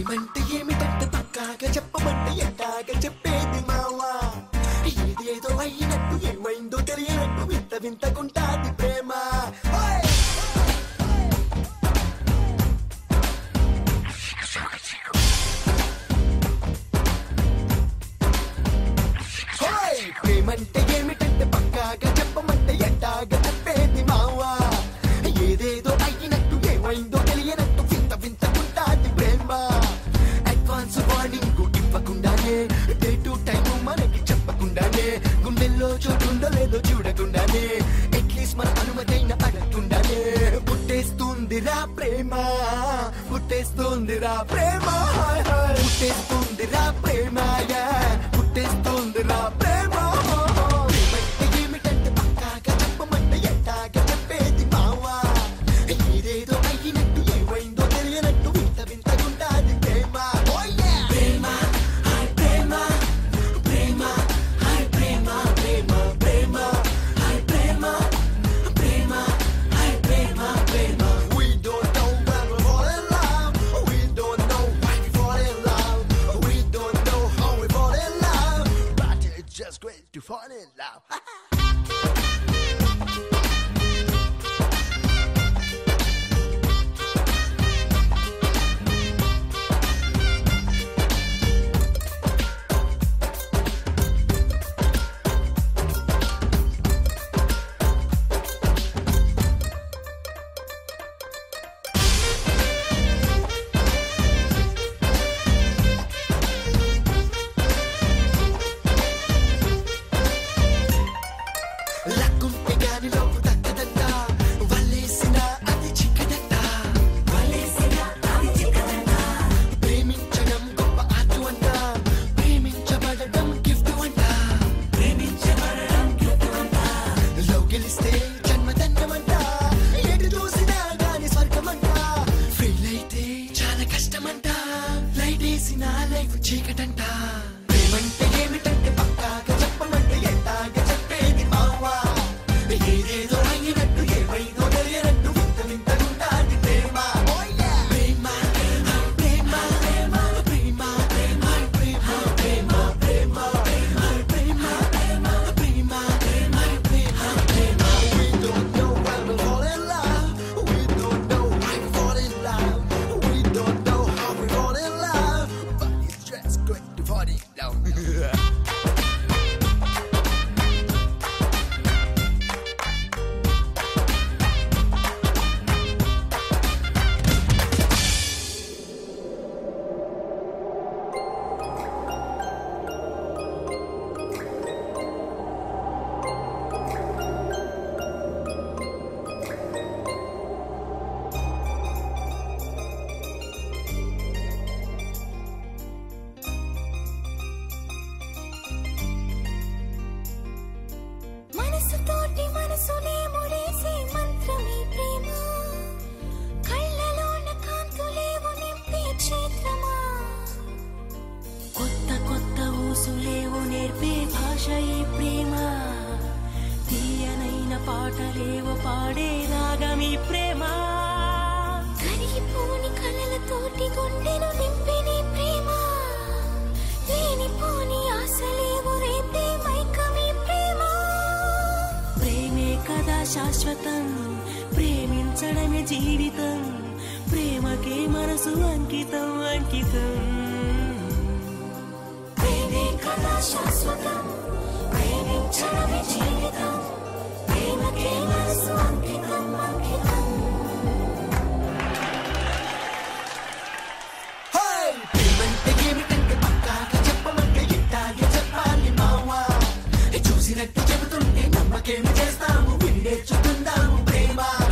ప్రేమంటే ఏమిటంటే పక్కాగా చెప్పమంటే ఎట్టాగా చెప్పేది మావా ఏదేదో అయినట్టు ఏమైందో తెలియనట్టు వింత వింతకుంటాది ప్రేమ ప్రేమంటే ఏమిటంటే పక్కాగా చెప్పమంటే ఎట్టాగా చెప్పేది మావా ఏదేదో అయినట్టు ఏమైందో తెలియనట్టు వింత వింతకుంటాది ప్రేమ అడ్వాన్స్ వార్నింగ్ ఇవ్వకుండానే డే టు టైం మనకి చెప్పకుండానే గుండెల్లో చోటుందో లేదో చూడకుండానే అట్లీస్ట్ మన అనుమతైన అడగకుండానే పుట్టేస్తుందిరా ప్రేమ పుట్టేస్తుందిరా ప్రేమ పుట్టేస్తుందిరా ప్రేమ పుట్టేస్తుందిరా ప్రేమ ప్రేమంటే ఏమిటంటే పక్కాగా చెప్పమంటే ఎట్టాగా చెప్పేది మావా ఏదేదో అయినట్టు ఏమైందో తెలియనట్టు వింత వింతకుంటాది ప్రేమ ప్రేమ హాయ్ ప్రేమ ప్రేమ హాయ్ ప్రేమ ప్రేమ ప్రేమ హాయ్ ప్రేమ ప్రేమ హాయ్ ప్రేమ ప్రేమ We don't know when we fall in love We don't know why we fall in love We don't know how we fall in love But it's just great to fall in love లక్కుంటే గాని లోపు దక్కదంట వల్లేసిన అది చిక్కదంట ప్రేమించడం గొప్ప art అంట ప్రేమించబడడం gift అంట love గెలిస్తే జన్మదండమంట ఎటు చూసినా గాని స్వర్గమంట ఫెయిల్ అయితే చాలా కష్టమంట లైట్ వేసిన లైఫ్ చీకటంట ప్రేమంటే ఏమిటంటే పక్కాగా చెప్పమంటే ఎట్టాగా చెప్పేది మావా ఏదేదో అయినట్టు ఏమైందో తెలియనట్టు వింత వింతకుంటాది ప్రేమ ప్రేమ ప్రేమ ప్రేమ ప్రేమ ప్రేమ ప్రేమ ప్రేమ ప్రేమ ప్రేమ ప్రేమ ప్రేమ We don't know when we fall in love We don't know why we fall in love We don't know how we fall in love But it's just great to fall in love మనసుతోటి మనసునే ముడేసే మంత్రమే ప్రేమ కళ్ళలోన కాంతులేవు నింపే క్షేత్రమా కొత్త కొత్త ఊసులేవు నేర్పే భాష ఈ ప్రేమ తీయనైన పాటలేవు పాడే రాగమీ ప్రేమ కరిగిపోని కలలతోటి గుండెను నింపే నీ ప్రేమ లేనిపోని ఆశలేవు రేపే మైకమీ ప్రేమ ప్రేమే కదా శాశ్వతం ప్రేమించడమే జీవితం ప్రేమకే మనసు అంకితం అంకితం ప్రేమే కదా శాశ్వతం ప్రేమించడమే జీవితం ప్రేమకే మనసు అంకితం అంకితం ప్రేమంటే ఏమిటంటే పక్కాగా చెప్పమంటే ఎట్టాగే చెప్పాలి మావా చూసినట్టు చెబుతుంటే నమ్మకేమి చేస్తాము విని నేర్చుకుందాము ప్రేమ